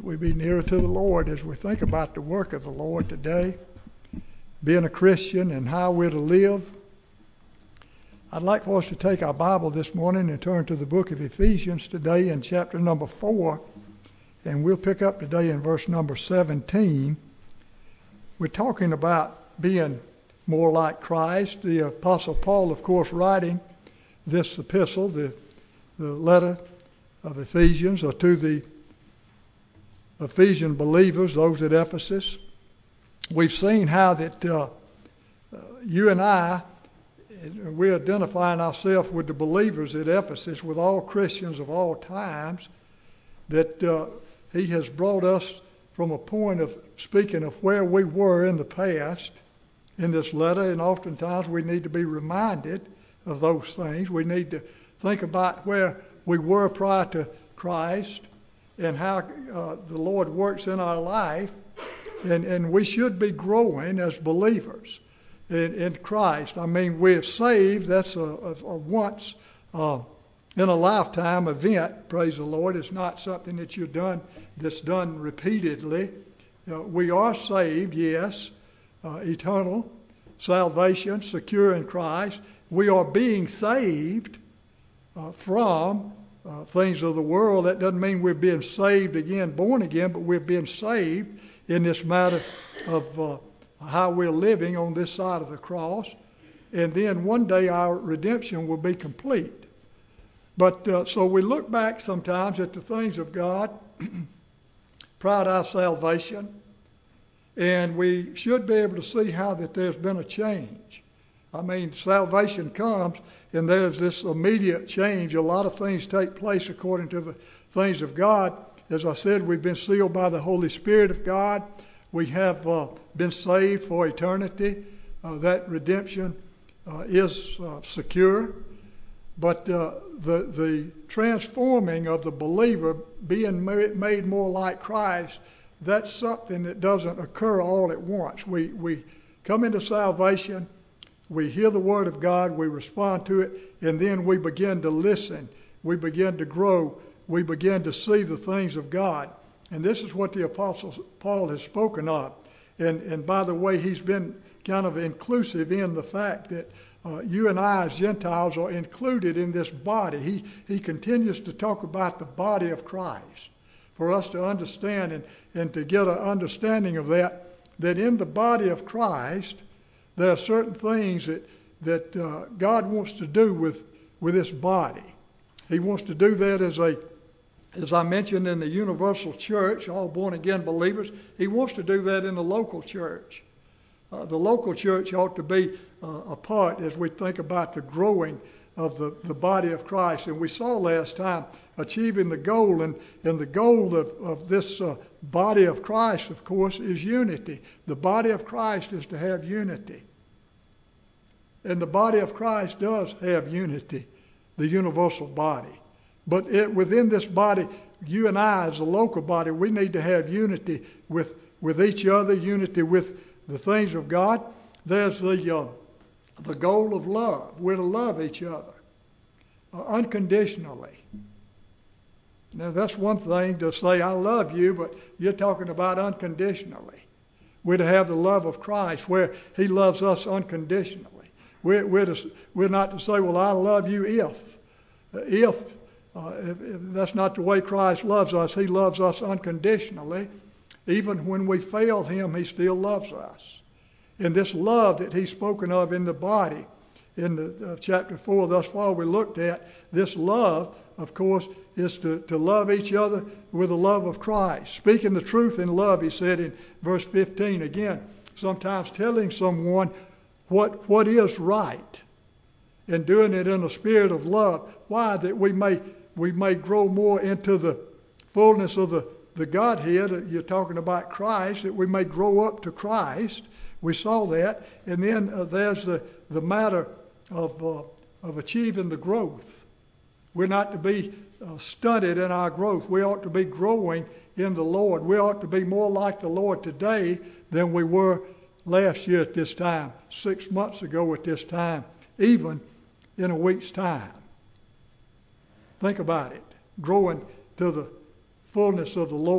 we be nearer to the Lord as we think about the work of the Lord today, being a Christian and how we're to live. I'd like for us to take our Bible this morning and turn to the book of Ephesians today in chapter number 4, and we'll pick up today in verse number 17. We're talking about being more like Christ. The Apostle Paul, of course, writing this epistle, the letter of Ephesians, or to the Ephesian believers, those at Ephesus. We've seen how that you and I, we're identifying ourselves with the believers at Ephesus, with all Christians of all times, that he has brought us from a point of speaking of where we were in the past in this letter, and oftentimes we need to be reminded of those things. We need to think about where we were prior to Christ and how the Lord works in our life, and we should be growing as believers in Christ. I mean, we're saved. That's a once in a lifetime event. Praise the Lord. It's not something that's done repeatedly. We are saved, yes, eternal salvation, secure in Christ. We are being saved from things of the world. That doesn't mean we're being saved again, born again, but we're being saved in this matter of how we're living on this side of the cross. And then one day our redemption will be complete. But so we look back sometimes at the things of God prior to our salvation, and we should be able to see how that there's been a change. I mean, salvation comes and there's this immediate change. A lot of things take place according to the things of God. As I said, we've been sealed by the Holy Spirit of God. We have been saved for eternity. That redemption is secure. But the transforming of the believer, being made more like Christ, that's something that doesn't occur all at once. We come into salvation, we hear the Word of God, we respond to it, and then we begin to listen. We begin to grow. We begin to see the things of God. And this is what the Apostle Paul has spoken of. And by the way, he's been kind of inclusive in the fact that you and I as Gentiles are included in this body. He continues to talk about the body of Christ for us to understand and to get an understanding of that in the body of Christ, there are certain things that God wants to do with this body. He wants to do that as I mentioned, in the universal church, all born-again believers. He wants to do that in the local church. The local church ought to be a part as we think about the growing of the body of Christ. And we saw last time achieving the goal, and the goal of this body of Christ, of course, is unity. The body of Christ is to have unity. And the body of Christ does have unity, the universal body. But within this body, you and I as a local body, we need to have unity with each other, unity with the things of God. There's the goal of love. We're to love each other unconditionally. Now, that's one thing to say, I love you, but you're talking about unconditionally. We're to have the love of Christ where he loves us unconditionally. We're not to say, well, I love you if that's not the way Christ loves us. He loves us unconditionally. Even when we fail him, he still loves us. And this love that he's spoken of in the body, in the chapter 4 thus far we looked at, this love, of course, is to love each other with the love of Christ. Speaking the truth in love, he said in verse 15, again, sometimes telling someone what is right and doing it in a spirit of love. Why? That we may grow more into the fullness of the Godhead. You're talking about Christ, that we may grow up to Christ. We saw that. And then there's the matter of achieving the growth. We're not to be stunted in our growth. We ought to be growing in the Lord. We ought to be more like the Lord today than we were last year at this time, 6 months ago at this time, even in a week's time. Think about it. Growing to the fullness of the Lord.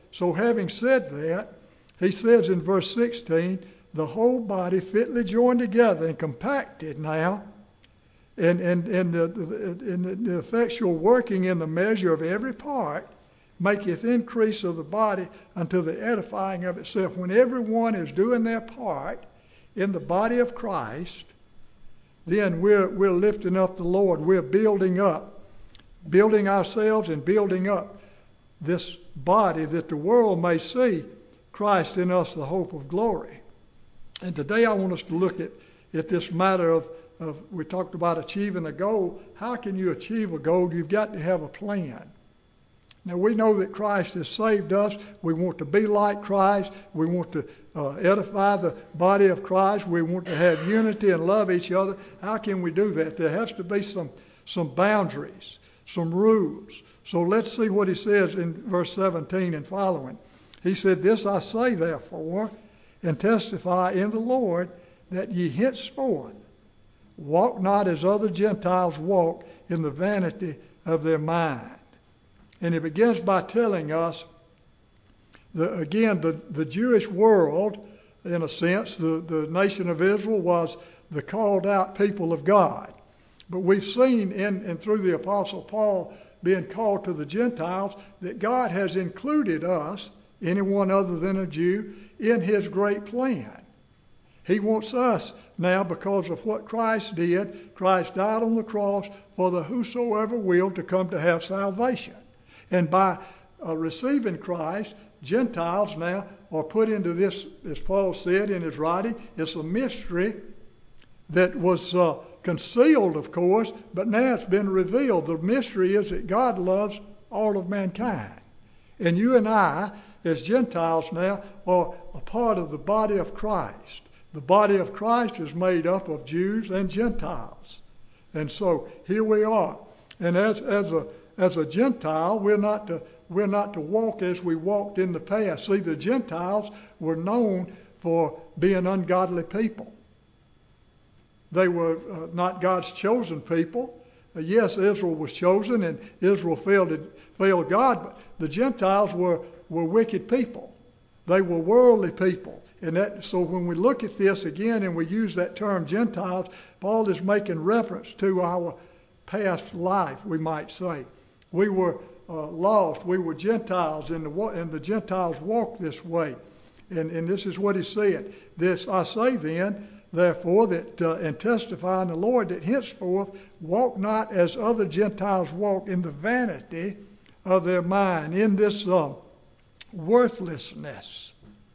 So having said that, he says in verse 16, the whole body fitly joined together and compacted now, and the effectual working in the measure of every part maketh increase of the body unto the edifying of itself. When everyone is doing their part in the body of Christ, then we're lifting up the Lord. We're building ourselves and building up this body that the world may see Christ in us, the hope of glory. And today I want us to look at this matter of we talked about achieving a goal. How can you achieve a goal? You've got to have a plan. Now we know that Christ has saved us. We want to be like Christ. We want to edify the body of Christ. We want to have unity and love each other. How can we do that? There has to be some boundaries, some rules. So let's see what he says in verse 17 and following. He said, this I say therefore, and testify in the Lord, that ye henceforth walk not as other Gentiles walk, in the vanity of their mind. And he begins by telling us, the Jewish world, in a sense, the nation of Israel was the called out people of God. But we've seen and through the Apostle Paul being called to the Gentiles, that God has included us, anyone other than a Jew, in his great plan. He wants us now, because of what Christ did. Christ died on the cross for the whosoever will to come to have salvation. And by receiving Christ, Gentiles now are put into this, as Paul said in his writing, it's a mystery that was concealed, of course, but now it's been revealed. The mystery is that God loves all of mankind. And you and I, as Gentiles now, are a part of the body of Christ. The body of Christ is made up of Jews and Gentiles. And so here we are. And as a Gentile, we're not to walk as we walked in the past. See, the Gentiles were known for being ungodly people. They were not God's chosen people. Yes, Israel was chosen, and Israel failed God, but the Gentiles were wicked people. They were worldly people. And so when we look at this again and we use that term Gentiles, Paul is making reference to our past life, we might say. We were lost. We were Gentiles, and the Gentiles walked this way. And this is what he said. This I say then, therefore, that and testify in the Lord, that henceforth walk not as other Gentiles walk, in the vanity of their mind, in this worthlessness.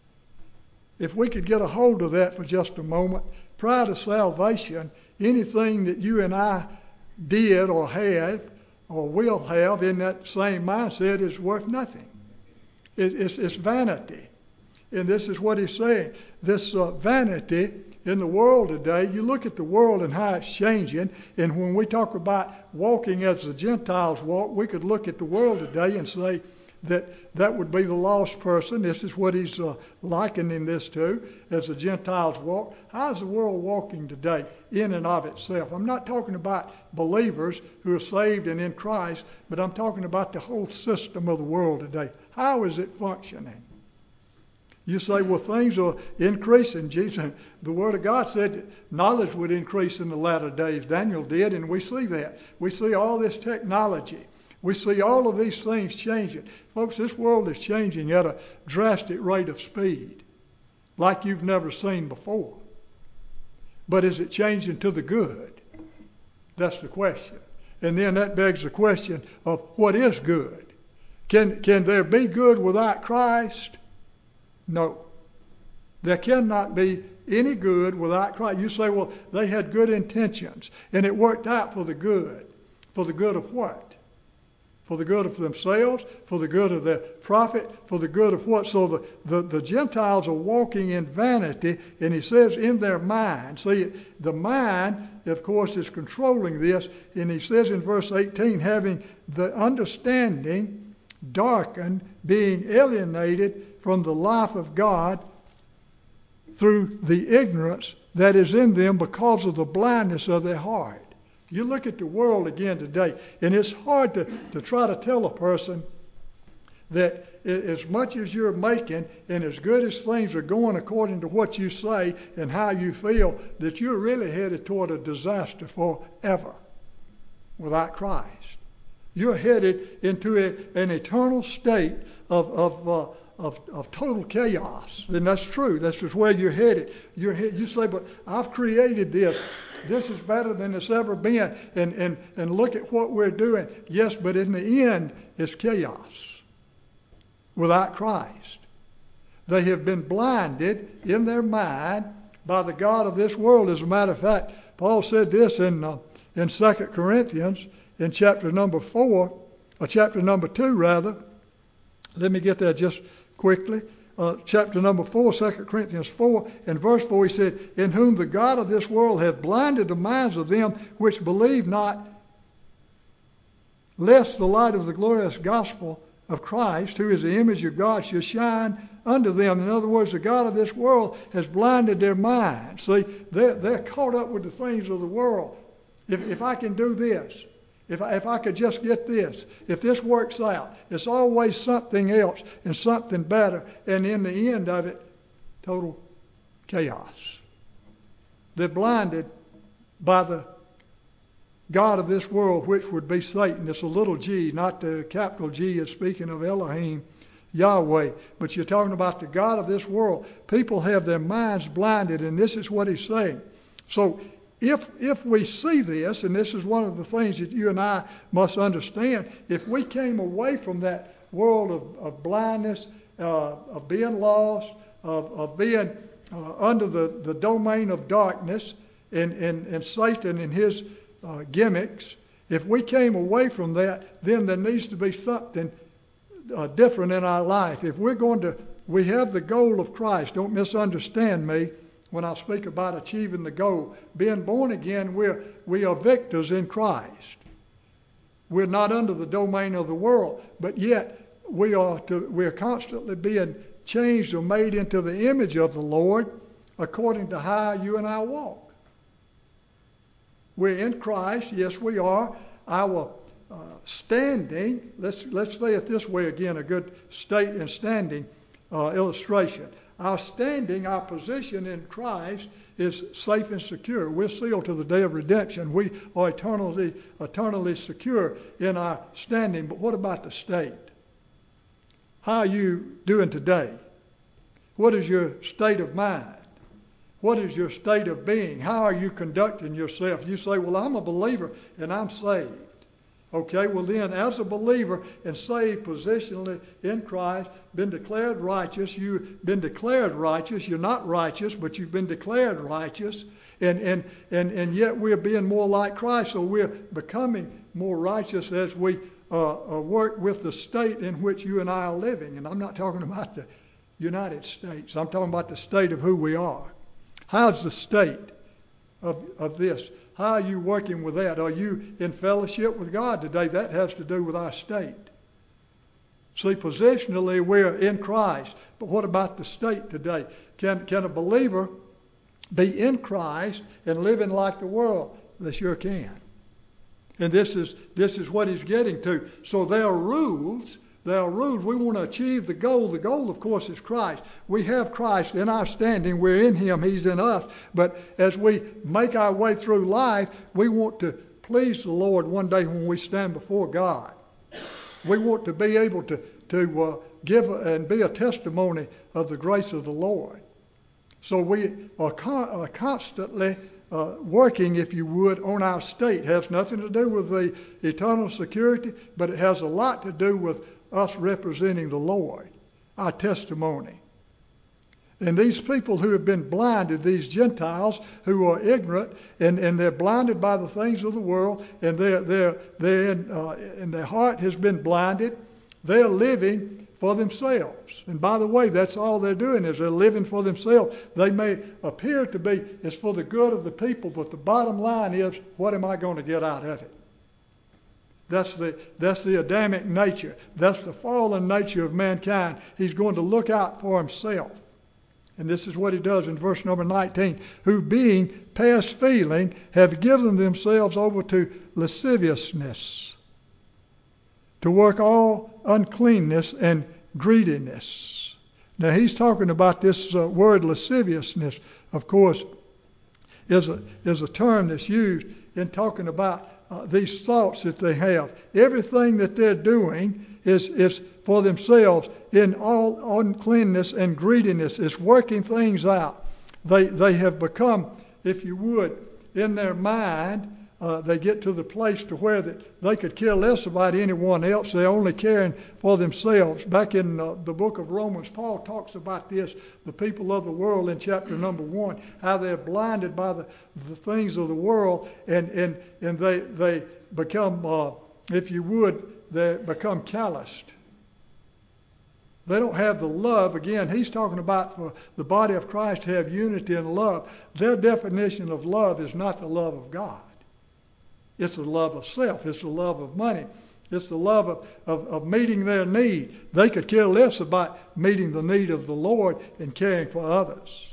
If we could get a hold of that for just a moment, prior to salvation, anything that you and I did or had or will have in that same mindset is worth nothing. It's vanity. And this is what he's saying. This vanity in the world today, you look at the world and how it's changing, and when we talk about walking as the Gentiles walk, we could look at the world today and say that would be the lost person. This is what he's likening this to, as the Gentiles walk. How is the world walking today in and of itself? I'm not talking about believers who are saved and in Christ, but I'm talking about the whole system of the world today. How is it functioning? You say, well, things are increasing. Jesus, the Word of God said that knowledge would increase in the latter days. Daniel did, and we see that. We see all this technology. We see all of these things changing. Folks, this world is changing at a drastic rate of speed, like you've never seen before. But is it changing to the good? That's the question. And then that begs the question of what is good? Can there be good without Christ? No. There cannot be any good without Christ. You say, well, they had good intentions, and it worked out for the good. For the good of what? For the good of themselves, for the good of their profit, for the good of what? So the Gentiles are walking in vanity, and he says in their mind. See, the mind, of course, is controlling this, and he says in verse 18, having the understanding darkened, being alienated from the life of God through the ignorance that is in them because of the blindness of their heart. You look at the world again today, and it's hard to try to tell a person that as much as you're making and as good as things are going according to what you say and how you feel, that you're really headed toward a disaster forever without Christ. You're headed into an eternal state of total chaos. And that's true. That's just where you're headed. You say, but I've created this. This is better than it's ever been. And look at what we're doing. Yes, but in the end, it's chaos without Christ. They have been blinded in their mind by the God of this world. As a matter of fact, Paul said this in 2 Corinthians in chapter number 2 rather. Let me get there just quickly. Chapter number 4, 2 Corinthians 4, and verse 4, he said, in whom the God of this world hath blinded the minds of them which believe not, lest the light of the glorious gospel of Christ, who is the image of God, should shine unto them. In other words, the God of this world has blinded their minds. See, they're caught up with the things of the world. If I can do this, if I could just get this, if this works out, it's always something else and something better. And in the end of it, total chaos. They're blinded by the God of this world, which would be Satan. It's a little g, not the capital G is speaking of Elohim, Yahweh. But you're talking about the God of this world. People have their minds blinded, and this is what he's saying. So if we see this, and this is one of the things that you and I must understand, if we came away from that world of blindness, of being lost, of being under the domain of darkness and Satan and his gimmicks, if we came away from that, then there needs to be something different in our life. If we have the goal of Christ. Don't misunderstand me when I speak about achieving the goal. Being born again, we are victors in Christ. We're not under the domain of the world, but yet we are constantly being changed or made into the image of the Lord according to how you and I walk. We're in Christ, yes we are. Our standing, let's say it this way again, a good state and standing illustration. Our standing, our position in Christ is safe and secure. We're sealed to the day of redemption. We are eternally secure in our standing. But what about the state? How are you doing today? What is your state of mind? What is your state of being? How are you conducting yourself? You say, well, I'm a believer and I'm saved. Okay, well then, as a believer and saved positionally in Christ, been declared righteous. You've been declared righteous. You're not righteous, but you've been declared righteous. And yet we're being more like Christ, so we're becoming more righteous as we work with the state in which you and I are living. And I'm not talking about the United States. I'm talking about the state of who we are. How's the state of this? How are you working with that? Are you in fellowship with God today? That has to do with our state. See, positionally we're in Christ, but what about the state today? Can a believer be in Christ and living like the world? They sure can. And this is what he's getting to. So there are rules. There are rules. We want to achieve the goal. The goal, of course, is Christ. We have Christ in our standing. We're in him. He's in us. But as we make our way through life, we want to please the Lord one day when we stand before God. We want to be able to give and be a testimony of the grace of the Lord. So we are constantly working, if you would, on our state. It has nothing to do with the eternal security, but it has a lot to do with us representing the Lord, our testimony. And these people who have been blinded, these Gentiles who are ignorant, and they're blinded by the things of the world, and and their heart has been blinded, they're living for themselves. And by the way, that's all they're doing is they're living for themselves. They may appear to be, it's for the good of the people, but the bottom line is, what am I going to get out of it? That's the Adamic nature. That's the fallen nature of mankind. He's going to look out for himself. And this is what he does in verse number 19. Who being past feeling have given themselves over to lasciviousness, to work all uncleanness and greediness. Now he's talking about this word lasciviousness, of course, is a term that's used in talking about these thoughts that they have. Everything that they're doing is for themselves in all uncleanness and greediness. It's working things out. They have become, if you would, in their mind, they get to the place to where that they could care less about anyone else. They're only caring for themselves. Back in the book of Romans, Paul talks about this, the people of the world in chapter number 1, how they're blinded by the things of the world, and they become, if you would, they become calloused. They don't have the love. Again, he's talking about for the body of Christ to have unity and love. Their definition of love is not the love of God. It's the love of self. It's the love of money. It's the love of meeting their need. They could care less about meeting the need of the Lord and caring for others.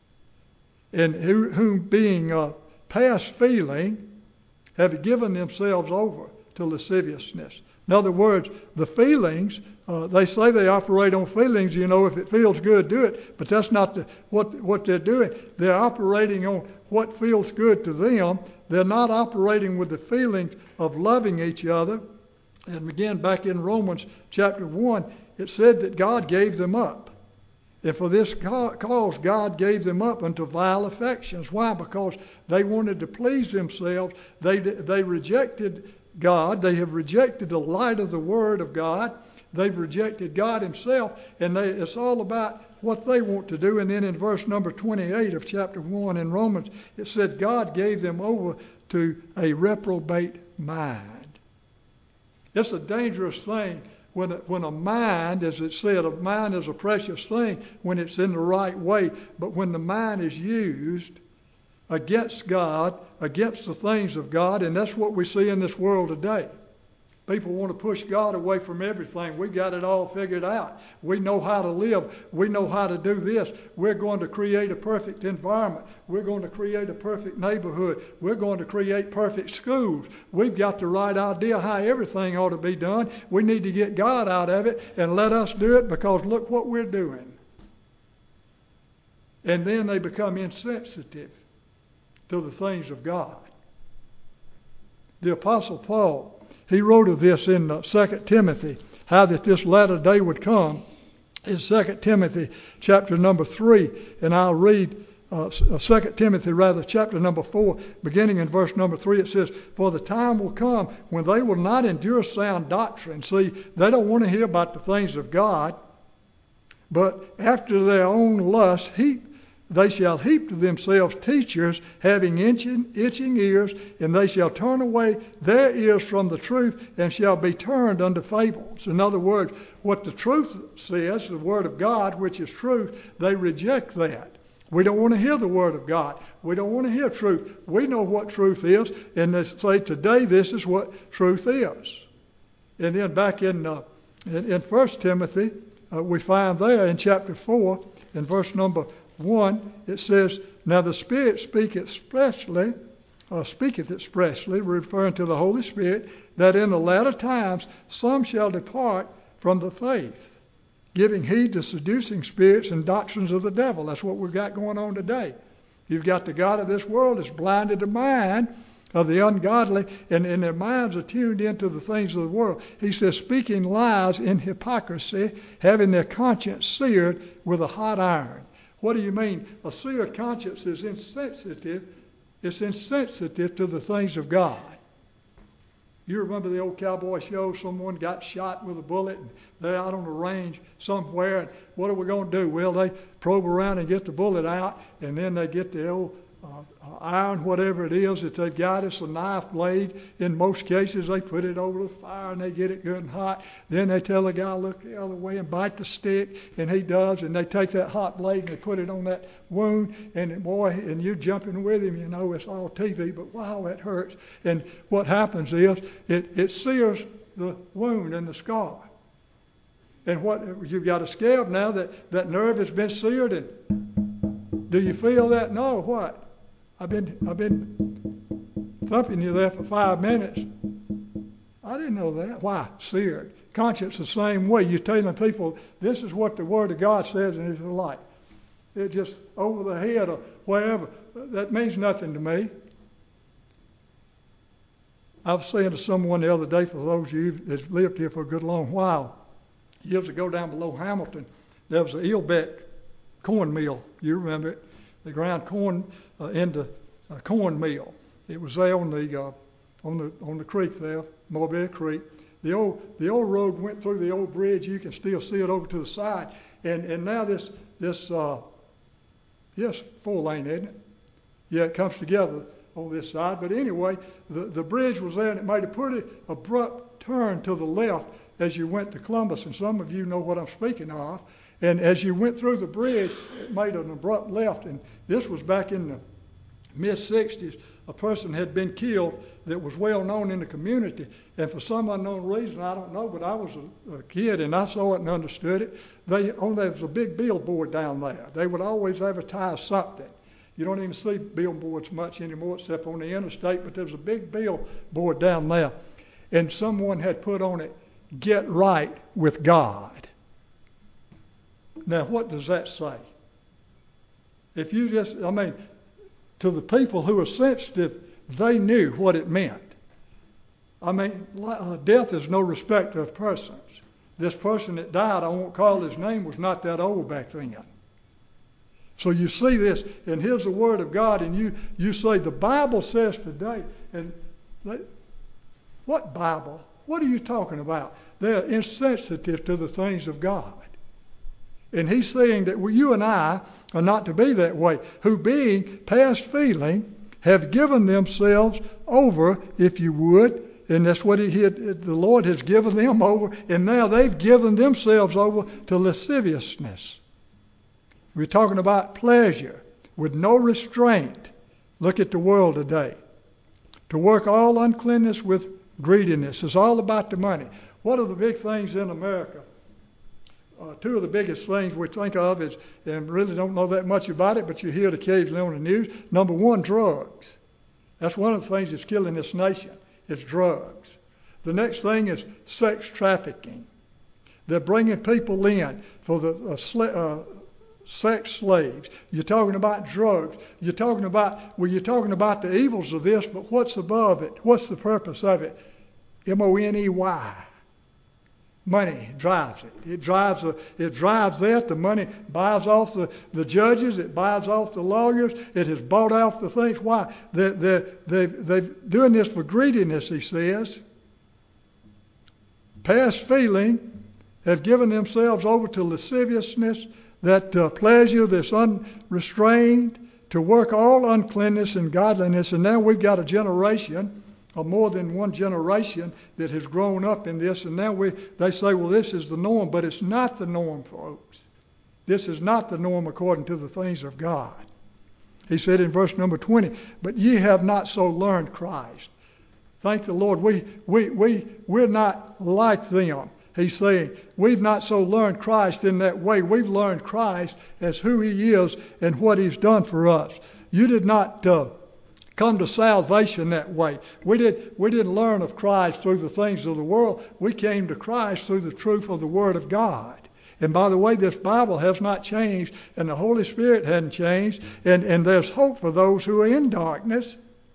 And whom being past feeling have given themselves over to lasciviousness. In other words, the feelings, they say they operate on feelings. You know, if it feels good, do it. But that's not what they're doing. They're operating on what feels good to them. They're not operating with the feeling of loving each other. And again, back in Romans chapter 1, it said that God gave them up. And for this cause, God gave them up unto vile affections. Why? Because they wanted to please themselves. They rejected God. They have rejected the light of the Word of God. They've rejected God Himself. And it's all about what they want to do. And then in verse number 28 of chapter 1 in Romans, it said God gave them over to a reprobate mind. It's a dangerous thing when a mind, as it said, a mind is a precious thing when it's in the right way. But when the mind is used against God, against the things of God, and that's what we see in this world today. People want to push God away from everything. We got it all figured out. We know how to live. We know how to do this. We're going to create a perfect environment. We're going to create a perfect neighborhood. We're going to create perfect schools. We've got the right idea how everything ought to be done. We need to get God out of it and let us do it, because look what we're doing. And then they become insensitive to the things of God. The Apostle Paul, he wrote of this in 2 Timothy, how that this latter day would come. In 2 Timothy chapter number 3, and I'll read 2 Timothy chapter number 4, beginning in verse number 3, it says, "For the time will come when they will not endure sound doctrine." See, they don't want to hear about the things of God, but after their own lust they shall heap to themselves teachers having itching ears, and they shall turn away their ears from the truth and shall be turned unto fables. In other words, what the truth says, the Word of God, which is truth, they reject that. We don't want to hear the Word of God. We don't want to hear truth. We know what truth is, and they say today this is what truth is. And then back in 1 Timothy, we find there in chapter 4, in verse number 1, it says, "Now the Spirit speaketh expressly, referring to the Holy Spirit, that in the latter times some shall depart from the faith, giving heed to seducing spirits and doctrines of the devil." That's what we've got going on today. You've got the god of this world that's blinded the mind of the ungodly, and their minds are tuned into the things of the world. He says, speaking lies in hypocrisy, having their conscience seared with a hot iron. What do you mean? A seared conscience is insensitive. It's insensitive to the things of God. You remember the old cowboy show? Someone got shot with a bullet, and they're out on the range somewhere. And what are we going to do? Well, they probe around and get the bullet out, and then they get the old iron, whatever it is that they've got. It's a knife blade. In most cases, they put it over the fire and they get it good and hot. Then they tell the guy, look the other way and bite the stick, and he does. And they take that hot blade and they put it on that wound, and boy, and you're jumping with him. You know, it's all TV, but wow, it hurts. And what happens is it sears the wound and the scar. And what you've got a scab now that nerve has been seared. And do you feel that? No. What? I've been thumping you there for 5 minutes. I didn't know that. Why? Seared. conscience the same way. You're telling people, this is what the Word of God says, and it's like. It's just over the head or wherever. That means nothing to me. I was saying to someone the other day, for those of you that lived here for a good long while, years ago down below Hamilton, there was a Eelbeck corn mill. You remember it? They ground corn into a corn mill. It was there on the creek there, Mobile Creek. The old road went through the old bridge. You can still see it over to the side. And now this yes, 4-lane, isn't it? Yeah, it comes together on this side. But anyway, the bridge was there, and it made a pretty abrupt turn to the left as you went to Columbus. And some of you know what I'm speaking of. And as you went through the bridge, it made an abrupt left. And this was back in the mid-'60s. A person had been killed that was well known in the community. And for some unknown reason, I don't know, but I was a kid and I saw it and understood it. There was a big billboard down there. They would always advertise something. You don't even see billboards much anymore except on the interstate, but there's a big billboard down there. And someone had put on it, "Get right with God." Now, what does that say? If you to the people who are sensitive, they knew what it meant. Death is no respecter of persons. This person that died, I won't call his name, was not that old back then. So you see this, and here's the Word of God, and you say, the Bible says today, and what Bible? What are you talking about? They're insensitive to the things of God. And he's saying that you and I are not to be that way, who being past feeling have given themselves over, if you would, and that's what the Lord has given them over, and now they've given themselves over to lasciviousness. We're talking about pleasure with no restraint. Look at the world today. To work all uncleanness with greediness. It's all about the money. What are the big things in America? Two of the biggest things we think of is, and really don't know that much about it, but you hear it occasionally on the news. Number one, drugs. That's one of the things that's killing this nation. It's drugs. The next thing is sex trafficking. They're bringing people in for the sex slaves. You're talking about drugs. You're talking about the evils of this, but what's above it? What's the purpose of it? money. Money drives it. It drives that. The money buys off the judges. It buys off the lawyers. It has bought off the things. Why? They're doing this for greediness, he says. Past feeling have given themselves over to lasciviousness, that pleasure that's unrestrained, to work all uncleanness and godliness. And now we've got a generation, or more than one generation, that has grown up in this, and now they say, well, this is the norm, but it's not the norm, folks. This is not the norm according to the things of God. He said in verse number 20, but ye have not so learned Christ. Thank the Lord, we're not like them. He's saying, we've not so learned Christ in that way. We've learned Christ as who he is and what he's done for us. You did not come to salvation that way. We didn't learn of Christ through the things of the world. We came to Christ through the truth of the Word of God. And by the way, this Bible has not changed, and the Holy Spirit hadn't changed, and there's hope for those who are in darkness,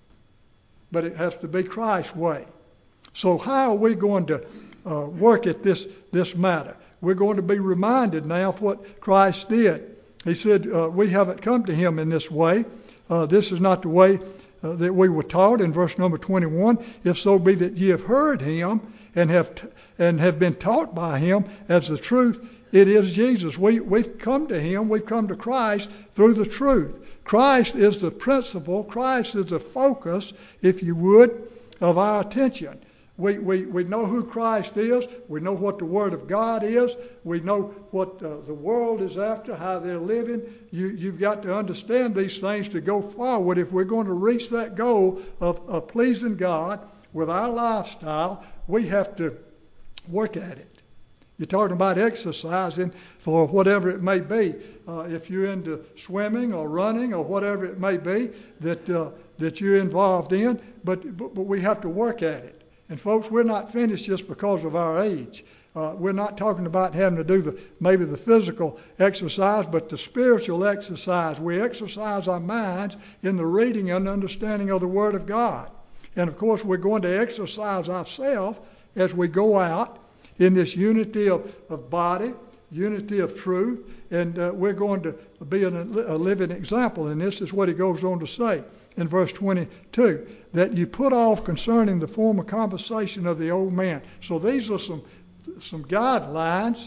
but it has to be Christ's way. So how are we going to work at this matter? We're going to be reminded now of what Christ did. He said, we haven't come to him in this way. This is not the way that we were taught in verse number 21. If so be that ye have heard him and have been taught by him as the truth, it is Jesus. We've come to him. We've come to Christ through the truth. Christ is the principle. Christ is the focus, if you would, of our attention. We know who Christ is. We know what the Word of God is. We know what the world is after, how they're living. You've got to understand these things to go forward. If we're going to reach that goal of pleasing God with our lifestyle, we have to work at it. You're talking about exercising for whatever it may be. If you're into swimming or running or whatever it may be that you're involved in, but we have to work at it. And folks, we're not finished just because of our age. We're not talking about having to do maybe the physical exercise, but the spiritual exercise. We exercise our minds in the reading and understanding of the Word of God. And of course, we're going to exercise ourselves as we go out in this unity of body, unity of truth, and we're going to be a living example. And this is what he goes on to say in verse 22, that you put off concerning the former conversation of the old man. So these are some guidelines,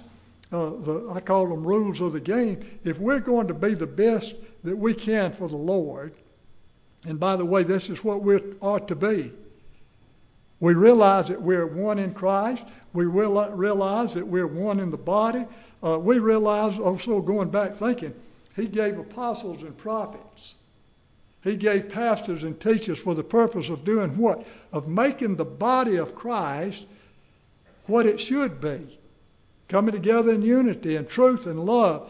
I call them rules of the game. If we're going to be the best that we can for the Lord, and by the way, this is what we ought to be. We realize that we're one in Christ. We realize that we're one in the body. We realize also, going back thinking, he gave apostles and prophets. He gave pastors and teachers for the purpose of doing what? Of making the body of Christ what it should be. Coming together in unity and truth and love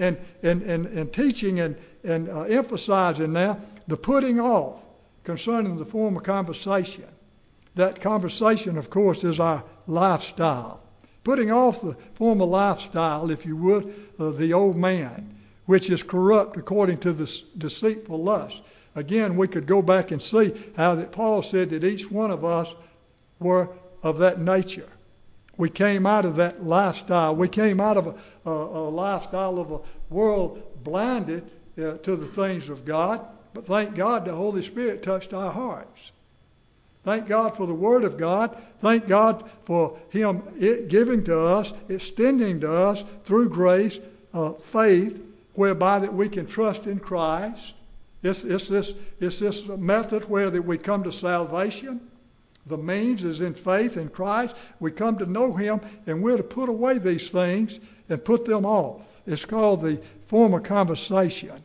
and teaching and emphasizing now the putting off concerning the former conversation. That conversation, of course, is our lifestyle. Putting off the former lifestyle, if you would, of the old man, which is corrupt according to the deceitful lust. Again, we could go back and see how that Paul said that each one of us were of that nature. We came out of that lifestyle. We came out of a lifestyle of a world blinded to the things of God. But thank God the Holy Spirit touched our hearts. Thank God for the Word of God. Thank God for Him giving to us, extending to us through grace, faith, whereby that we can trust in Christ. It's this method where that we come to salvation. The means is in faith in Christ. We come to know Him, and we're to put away these things and put them off. It's called the former conversation,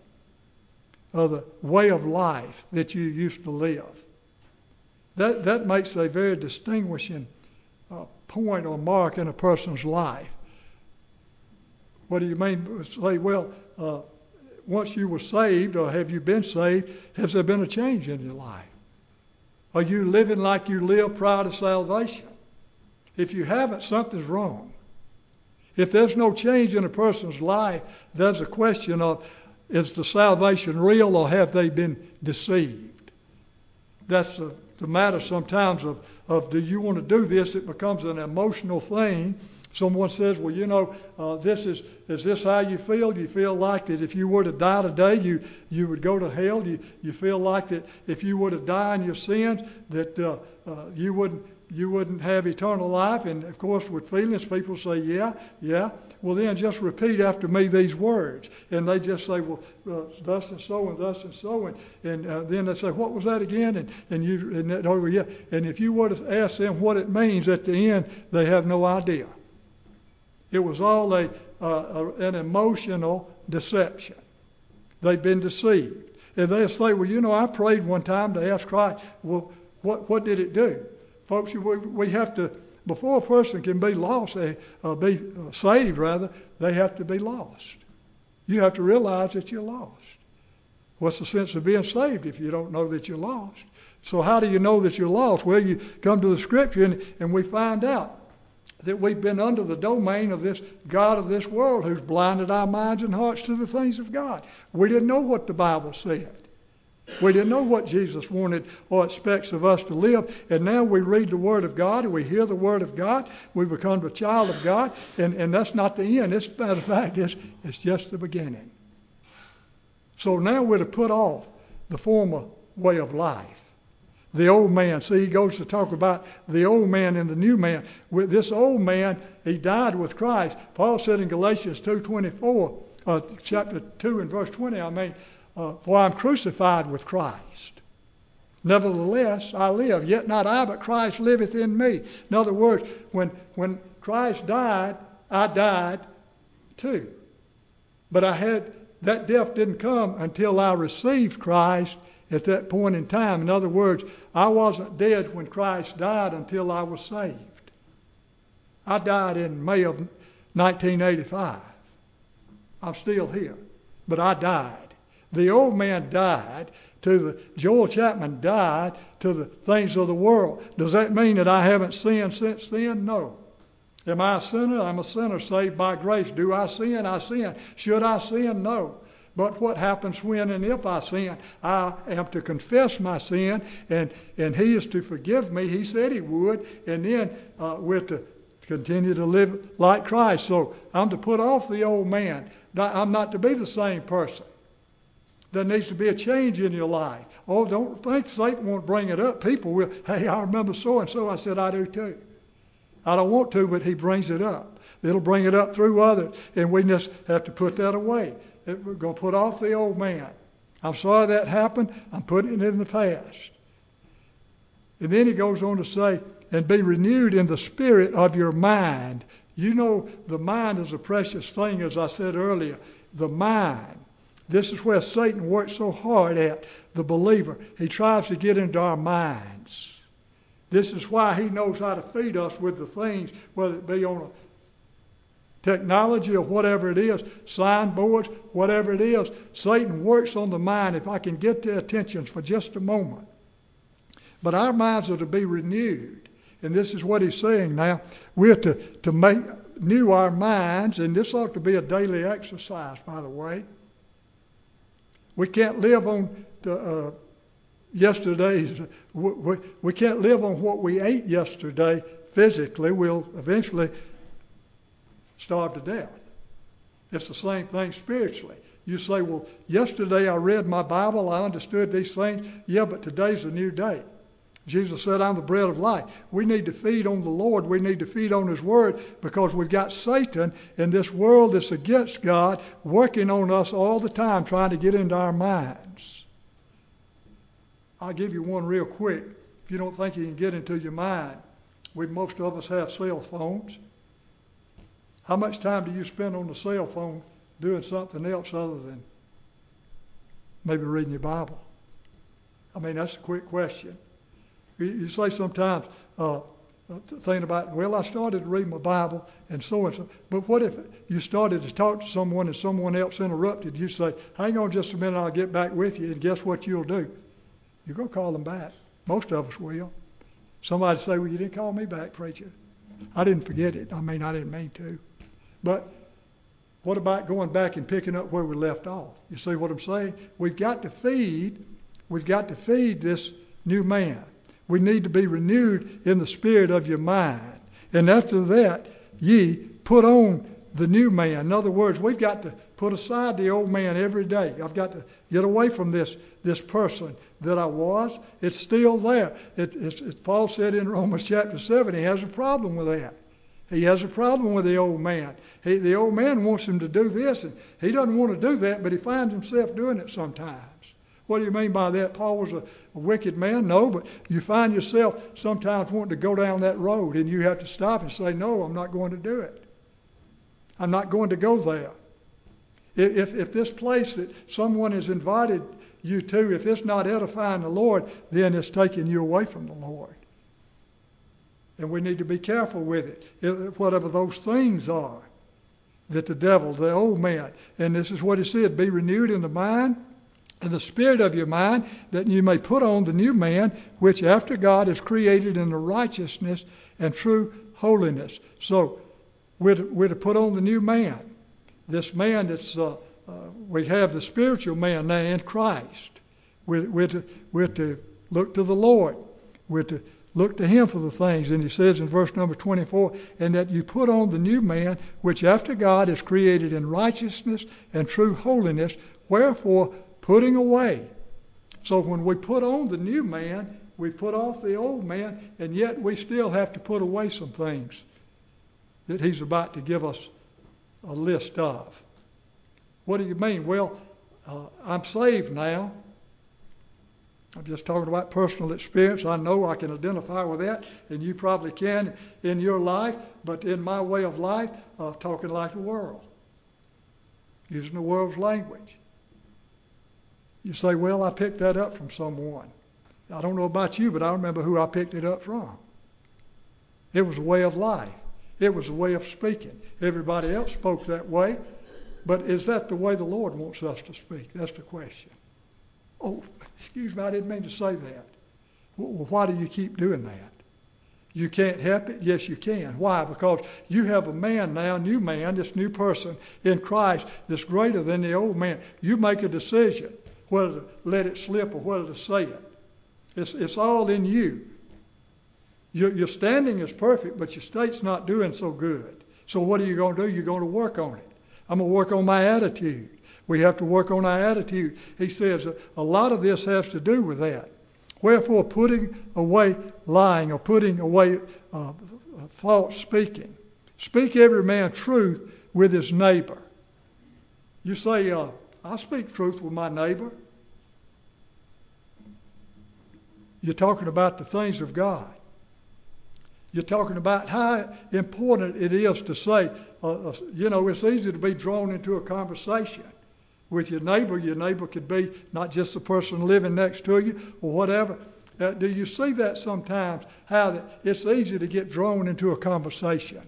of the way of life that you used to live. That makes a very distinguishing point or mark in a person's life. What do you mean? Say, well, once you were saved, or have you been saved, has there been a change in your life? Are you living like you lived prior to salvation? If you haven't, something's wrong. If there's no change in a person's life, there's a question of, is the salvation real, or have they been deceived? That's the matter sometimes of do you want to do this? It becomes an emotional thing. Someone says, well, you know, is this how you feel? You feel like that if you were to die today, you would go to hell? You feel like that if you were to die in your sins, that you wouldn't have eternal life? And of course, with feelings, people say, yeah. Well, then just repeat after me these words. And they just say, well, thus and so and thus and so. And then they say, what was that again? And if you were to ask them what it means at the end, they have no idea. It was all an emotional deception. They've been deceived. And they'll say, well, you know, I prayed one time to ask Christ. Well, what did it do? Folks, we have to, before a person can be lost, be saved rather, they have to be lost. You have to realize that you're lost. What's the sense of being saved if you don't know that you're lost? So how do you know that you're lost? Well, you come to the Scripture and we find out that we've been under the domain of this God of this world who's blinded our minds and hearts to the things of God. We didn't know what the Bible said. We didn't know what Jesus wanted or expects of us to live. And now we read the Word of God and we hear the Word of God. We become a child of God. And that's not the end. As a matter of fact, it's just the beginning. So now we're to put off the former way of life. The old man. See, he goes to talk about the old man and the new man. With this old man, he died with Christ. Paul said in Galatians 2:24, chapter 2 and verse 20, for I'm crucified with Christ. Nevertheless, I live, yet not I, but Christ liveth in me. In other words, when Christ died, I died too. But that death didn't come until I received Christ at that point in time. In other words, I wasn't dead when Christ died until I was saved. I died in May of 1985. I'm still here, but I died. The old man died Joel Chapman died to the things of the world. Does that mean that I haven't sinned since then? No. Am I a sinner? I'm a sinner saved by grace. Do I sin? I sin. Should I sin? No. But what happens when and if I sin? I am to confess my sin, and He is to forgive me. He said He would, and then we're to continue to live like Christ. So I'm to put off the old man. I'm not to be the same person. There needs to be a change in your life. Oh, don't think Satan won't bring it up. People will, hey, I remember so-and-so. I said, I do too. I don't want to, but he brings it up. It'll bring it up through others, and we just have to put that away. We're going to put off the old man. I'm sorry that happened. I'm putting it in the past. And then he goes on to say, and be renewed in the spirit of your mind. You know, the mind is a precious thing, as I said earlier. The mind. This is where Satan works so hard at the believer. He tries to get into our minds. This is why he knows how to feed us with the things, whether it be on a technology or whatever it is, signboards, whatever it is. Satan works on the mind if I can get their attention for just a moment. But our minds are to be renewed. And this is what he's saying now. We're to make new our minds, and this ought to be a daily exercise, by the way. We can't live on yesterday's. We can't live on what we ate yesterday physically. We'll eventually starve to death. It's the same thing spiritually. You say, well, yesterday I read my Bible, I understood these things. Yeah, but today's a new day. Jesus said, I'm the bread of life. We need to feed on the Lord. We need to feed on His Word, because we've got Satan in this world that's against God working on us all the time, trying to get into our minds. I'll give you one real quick. If you don't think you can get into your mind, most of us have cell phones. How much time do you spend on the cell phone doing something else other than maybe reading your Bible? I mean, that's a quick question. You say sometimes, thinking about, well, I started to read my Bible and so. But what if you started to talk to someone and someone else interrupted? You say, hang on just a minute, I'll get back with you. And guess what you'll do? You're going to call them back. Most of us will. Somebody say, well, you didn't call me back, preacher. I didn't forget it. I didn't mean to. But what about going back and picking up where we left off? You see what I'm saying? We've got to feed this new man. We need to be renewed in the spirit of your mind. And after that, ye put on the new man. In other words, we've got to put aside the old man every day. I've got to get away from this person that I was. It's still there. It's Paul said in Romans chapter 7, he has a problem with that. He has a problem with the old man. The old man wants him to do this, and he doesn't want to do that, but he finds himself doing it sometimes. What do you mean by that? Paul was a wicked man? No, but you find yourself sometimes wanting to go down that road, and you have to stop and say, no, I'm not going to do it. I'm not going to go there. If this place that someone has invited you to, if it's not edifying the Lord, then it's taking you away from the Lord. And we need to be careful with it, whatever those things are, that the devil, the old man, and this is what he said, be renewed in the mind, in the spirit of your mind, that you may put on the new man, which after God is created in the righteousness and true holiness. So we're to put on the new man. This man that's, we have the spiritual man now in Christ. We're to look to the Lord. We're to look to Him for the things. And he says in verse number 24, and that you put on the new man, which after God is created in righteousness and true holiness, wherefore putting away. So when we put on the new man, we put off the old man, and yet we still have to put away some things that he's about to give us a list of. What do you mean? Well, I'm saved now. I'm just talking about personal experience. I know I can identify with that, and you probably can in your life, but in my way of life, talking like the world, using the world's language. You say, well, I picked that up from someone. I don't know about you, but I remember who I picked it up from. It was a way of life. It was a way of speaking. Everybody else spoke that way, but is that the way the Lord wants us to speak? That's the question. Oh, excuse me, I didn't mean to say that. Well, why do you keep doing that? You can't help it? Yes, you can. Why? Because you have a man now, a new man, this new person in Christ that's greater than the old man. You make a decision whether to let it slip or whether to say it. It's all in you. Your standing is perfect, but your state's not doing so good. So what are you going to do? You're going to work on it. I'm going to work on my attitude. We have to work on our attitude. He says a lot of this has to do with that. Wherefore, putting away lying or putting away false speaking. Speak every man truth with his neighbor. You say, I speak truth with my neighbor. You're talking about the things of God. You're talking about how important it is to say, it's easy to be drawn into a conversation with your neighbor. Your neighbor could be not just the person living next to you or whatever. Do you see that sometimes, how it's easy to get drawn into a conversation?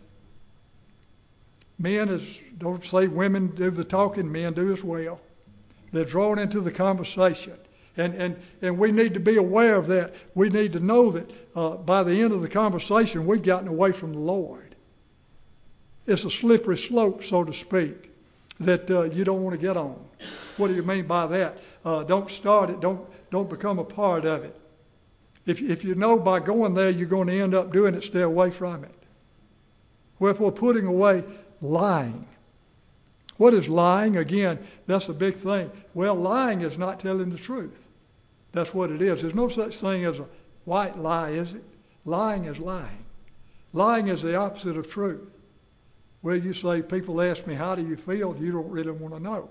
Men, don't say women do the talking, men do as well. They're drawn into the conversation. And we need to be aware of that. We need to know that by the end of the conversation, we've gotten away from the Lord. It's a slippery slope, so to speak, that you don't want to get on. What do you mean by that? Don't start it. Don't become a part of it. If you know by going there you're going to end up doing it, stay away from it. Wherefore, putting away lying. What is lying? Again, that's a big thing. Well, lying is not telling the truth. That's what it is. There's no such thing as a white lie, is it? Lying is lying. Lying is the opposite of truth. Well, you say, people ask me, how do you feel? You don't really want to know.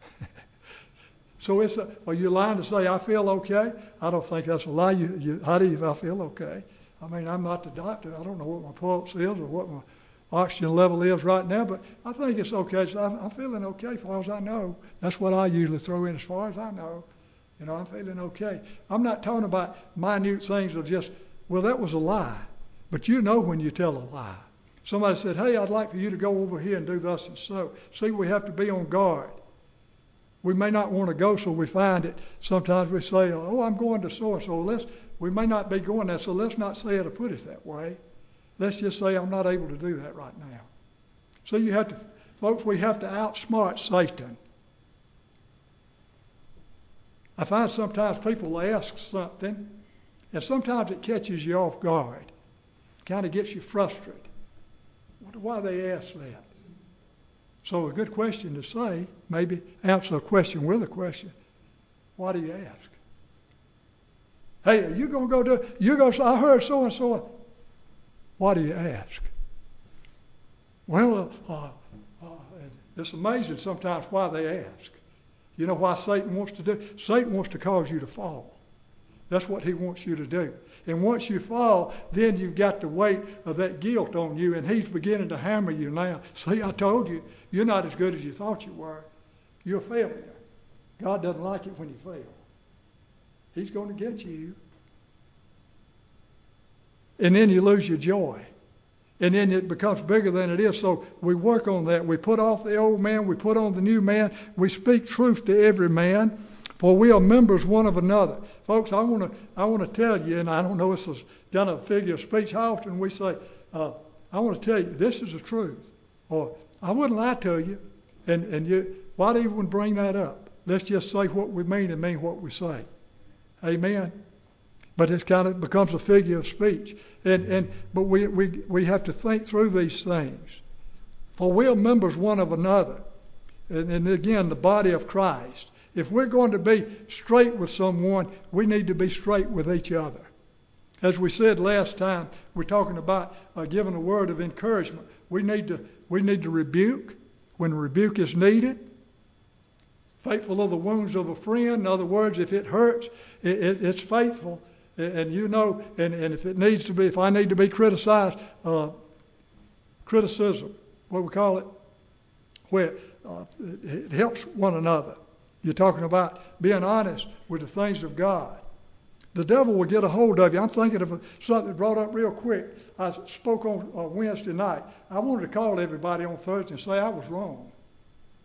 So are you lying to say, I feel okay? I don't think that's a lie. How do I feel okay? I mean, I'm not the doctor. I don't know what my pulse is or what my oxygen level is right now, but I think it's okay. So I'm feeling okay as far as I know. That's what I usually throw in, as far as I know. I'm feeling okay. I'm not talking about minute things of just, well, that was a lie. But you know when you tell a lie. Somebody said, hey, I'd like for you to go over here and do thus and so. See, we have to be on guard. We may not want to go, so we find it. Sometimes we say, oh, I'm going to so-and-so. We may not be going there, so let's not say it or put it that way. Let's just say I'm not able to do that right now. So folks, we have to outsmart Satan. I find sometimes people ask something, and sometimes it catches you off guard. Kind of gets you frustrated. Wonder why they ask that. So a good question to say, maybe answer a question with a question. Why do you ask? Hey, are you going to go do, I heard so-and-so. Why do you ask? Well, it's amazing sometimes why they ask. You know why Satan wants to do? Satan wants to cause you to fall. That's what he wants you to do. And once you fall, then you've got the weight of that guilt on you, and he's beginning to hammer you now. See, I told you, you're not as good as you thought you were. You're a failure. God doesn't like it when you fail. He's going to get you. And then you lose your joy. And then it becomes bigger than it is. So we work on that. We put off the old man. We put on the new man. We speak truth to every man. For we are members one of another. Folks, I want to tell you, and I don't know if this is done a figure of speech, how often we say, I want to tell you, this is the truth. Or, I wouldn't lie to you. And you, why do you even bring that up? Let's just say what we mean and mean what we say. Amen. But it kind of becomes a figure of speech. But we have to think through these things. For we are members one of another. And again, the body of Christ. If we're going to be straight with someone, we need to be straight with each other. As we said last time, we're talking about giving a word of encouragement. We need to rebuke when rebuke is needed. Faithful are the wounds of a friend. In other words, if it hurts, it's faithful. And if it needs to be, if I need to be criticized, criticism, what we call it, where it helps one another. You're talking about being honest with the things of God. The devil will get a hold of you. I'm thinking of something brought up real quick. I spoke on Wednesday night. I wanted to call everybody on Thursday and say I was wrong.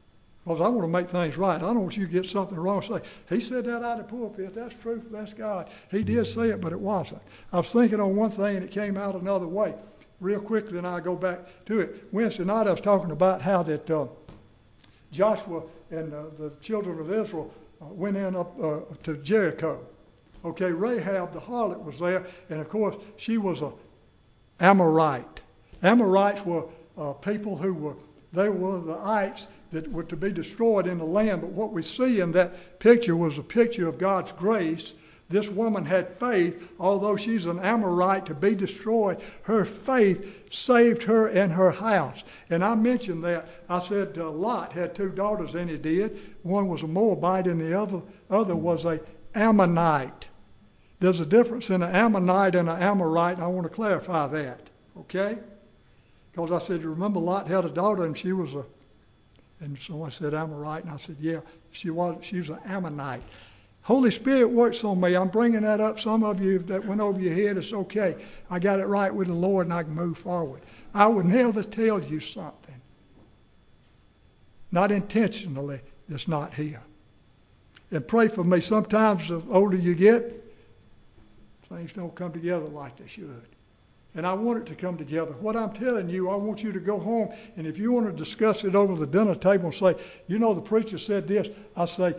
Because I want to make things right. I don't want you to get something wrong. Say, he said that out of the pulpit. That's truth. That's God. He did say it, but it wasn't. I was thinking on one thing and it came out another way. Real quickly, and I'll go back to it. Wednesday night I was talking about how that Joshua and the children of Israel went in up to Jericho. Okay, Rahab the harlot was there, and of course she was an Amorite. Amorites were people who were the ites that were to be destroyed in the land. But what we see in that picture was a picture of God's grace. This woman had faith, although she's an Amorite to be destroyed. Her faith saved her and her house. And I mentioned that. I said Lot had 2 daughters, and he did. One was a Moabite, and the other was a Ammonite. There's a difference in an Ammonite and an Amorite, and I want to clarify that. Okay? Because I said, you remember Lot had a daughter, and she was and so I said Amorite, and I said, yeah, she was an Ammonite. Holy Spirit works on me. I'm bringing that up. Some of you that went over your head, it's okay. I got it right with the Lord, and I can move forward. I would never tell you something, not intentionally, that's not here. And pray for me. Sometimes the older you get, things don't come together like they should. And I want it to come together. What I'm telling you, I want you to go home, and if you want to discuss it over the dinner table and say, you know, the preacher said this, I say,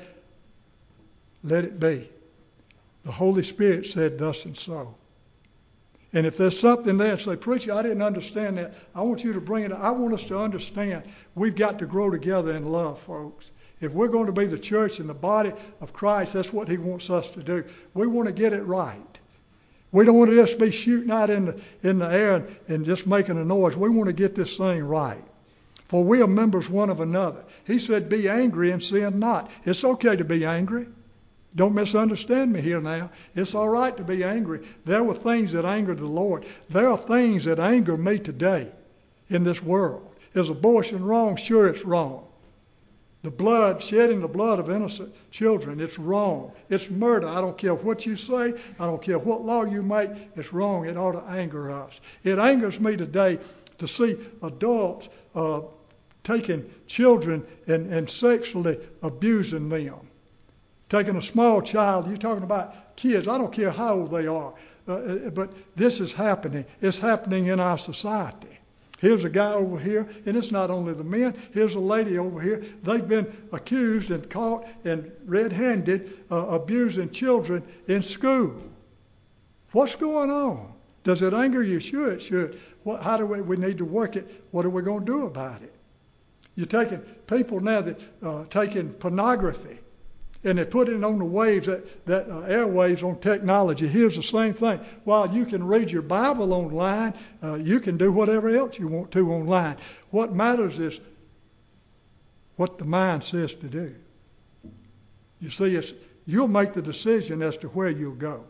let it be. The Holy Spirit said thus and so. And if there's something there, say, preacher, I didn't understand that. I want you to bring it up. I want us to understand we've got to grow together in love, folks. If we're going to be the church and the body of Christ, that's what he wants us to do. We want to get it right. We don't want to just be shooting out in the air and just making a noise. We want to get this thing right. For we are members one of another. He said, be angry and sin not. It's okay to be angry. Don't misunderstand me here now. It's all right to be angry. There were things that angered the Lord. There are things that anger me today in this world. Is abortion wrong? Sure, it's wrong. Shedding the blood of innocent children, it's wrong. It's murder. I don't care what you say. I don't care what law you make. It's wrong. It ought to anger us. It angers me today to see adults taking children and sexually abusing them. Taking a small child, you're talking about kids. I don't care how old they are. But this is happening. It's happening in our society. Here's a guy over here, and it's not only the men. Here's a lady over here. They've been accused and caught and red-handed abusing children in school. What's going on? Does it anger you? Sure, it should. How do we need to work it? What are we going to do about it? You're taking people now that taking pornography, and they put it on the waves, that airwaves on technology. Here's the same thing. While you can read your Bible online, you can do whatever else you want to online. What matters is what the mind says to do. You see, you'll make the decision as to where you'll go.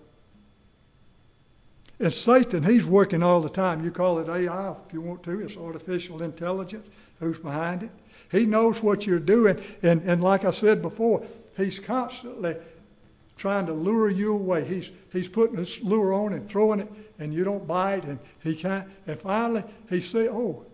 And Satan, he's working all the time. You call it AI if you want to. It's artificial intelligence. Who's behind it? He knows what you're doing. And like I said before, he's constantly trying to lure you away. He's putting this lure on and throwing it, and you don't bite, and he can't. And finally, he says,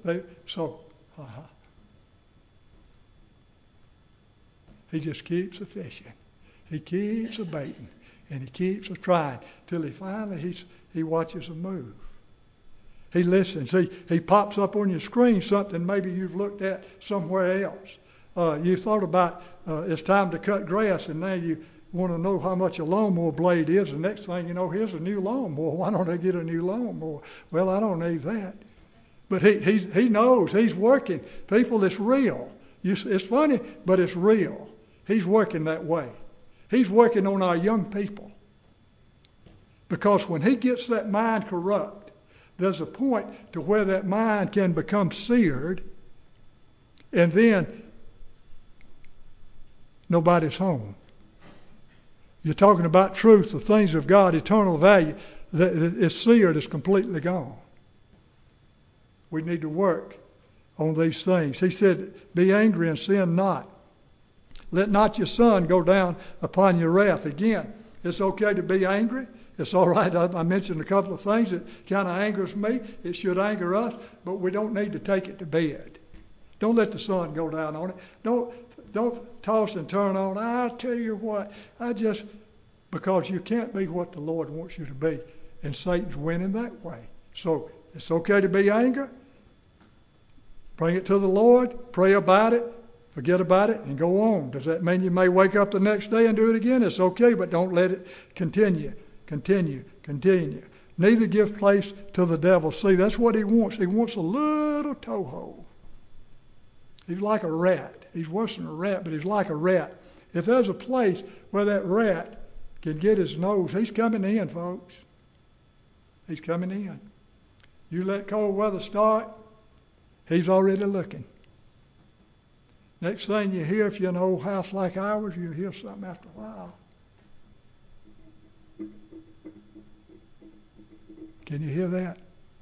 he just keeps a fishing. He keeps a baiting, and he keeps a trying till he finally he watches a move. He listens. He pops up on your screen something maybe you've looked at somewhere else. You thought about it's time to cut grass, and now you want to know how much a lawnmower blade is. The next thing you know, here's a new lawnmower. Why don't I get a new lawnmower? Well, I don't need that. But he knows. He's working. People, it's real. It's funny, but it's real. He's working that way. He's working on our young people. Because when he gets that mind corrupt, there's a point to where that mind can become seared, and then nobody's home. You're talking about truth, the things of God, eternal value. It's seared, it's completely gone. We need to work on these things. He said, be angry and sin not. Let not your sun go down upon your wrath. Again, it's okay to be angry. It's all right. I mentioned a couple of things that kind of angers me. It should anger us, but we don't need to take it to bed. Don't let the sun go down on it. Don't toss and turn on. I'll tell you what, because you can't be what the Lord wants you to be. And Satan's winning that way. So it's okay to be angry. Bring it to the Lord. Pray about it. Forget about it and go on. Does that mean you may wake up the next day and do it again? It's okay, but don't let it continue. Neither give place to the devil. See, that's what he wants. He wants a little toehold. He's like a rat. He's worse than a rat, but he's like a rat. If there's a place where that rat can get his nose, he's coming in, folks. He's coming in. You let cold weather start, he's already looking. Next thing you hear, if you're in an old house like ours, you'll hear something after a while. Can you hear that?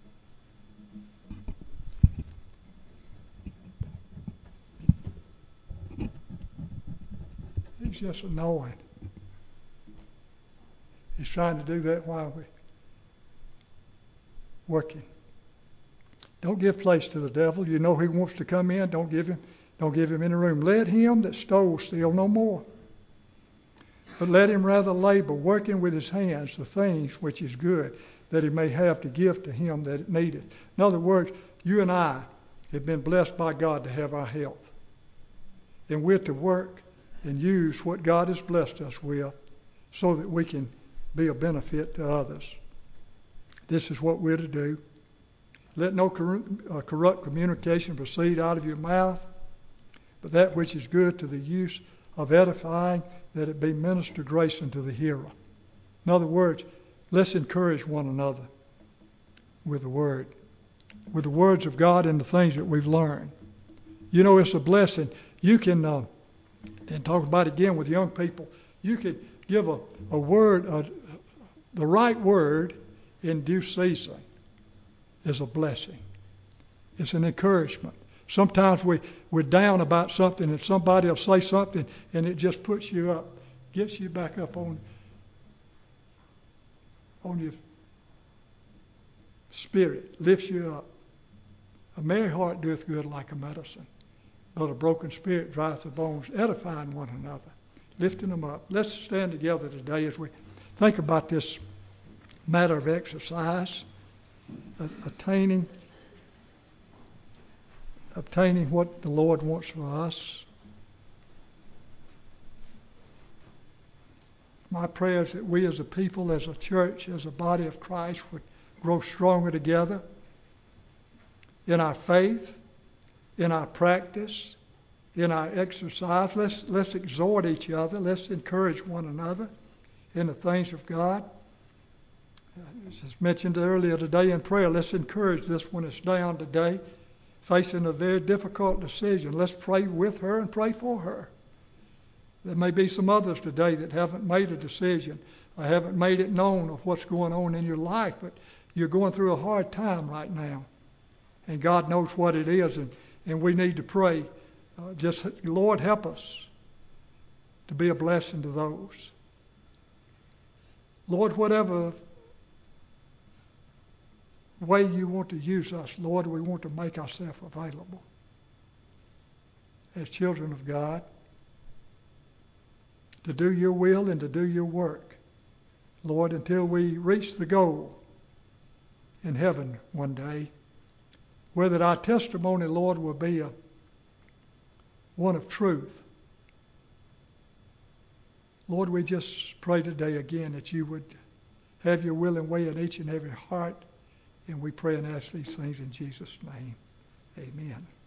He's just annoying. He's trying to do that while we're working. Don't give place to the devil. You know he wants to come in. Don't give him any room. Let him that stole steal no more. But let him rather labor, working with his hands the things which is good, that he may have to give to him that it needeth. In other words, you and I have been blessed by God to have our health. And we're to work and use what God has blessed us with so that we can be a benefit to others. This is what we're to do. Let no corrupt communication proceed out of your mouth, but that which is good to the use of edifying, that it be minister grace unto the hearer. In other words, let's encourage one another with the Word, with the words of God and the things that we've learned. You know, it's a blessing. You can, and talk about it again with young people, you could give a word, the right word in due season is a blessing. It's an encouragement. Sometimes we're down about something and somebody will say something and it just puts you up, gets you back up on your spirit, lifts you up. A merry heart doeth good like a medicine, but a broken spirit drieth the bones, edifying one another, lifting them up. Let's stand together today as we think about this matter of exercise, attaining what the Lord wants for us. My prayer is that we as a people, as a church, as a body of Christ would grow stronger together in our faith, in our practice, in our exercise. Let's exhort each other. Let's encourage one another in the things of God. As mentioned earlier today in prayer, let's encourage this one that's down today, facing a very difficult decision. Let's pray with her and pray for her. There may be some others today that haven't made a decision or haven't made it known of what's going on in your life, but you're going through a hard time right now. And God knows what it is, and we need to pray. Lord, help us to be a blessing to those. Lord, whatever way you want to use us, Lord, we want to make ourselves available as children of God to do your will and to do your work, Lord, until we reach the goal in heaven one day, where that our testimony, Lord, will be one of truth. Lord, we just pray today again that you would have your will and way in each and every heart, and we pray and ask these things in Jesus' name. Amen.